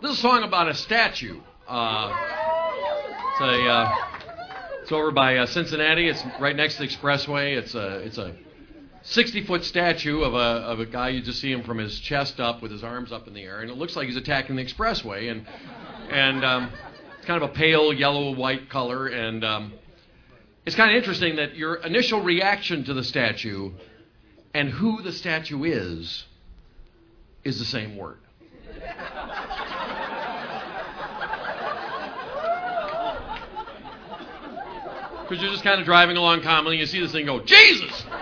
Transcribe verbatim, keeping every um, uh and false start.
This is a song about a statue. Uh, it's a uh, it's over by uh, Cincinnati. It's right next to the expressway. It's a it's a sixty-foot statue of a of a guy. You just see him from his chest up with his arms up in the air, and it looks like he's attacking the expressway. And and um, it's kind of a pale yellow white color, and um, it's kind of interesting that your initial reaction to the statue and who the statue is is the same word. Because you're just kind of driving along calmly, and you see this thing go, Jesus!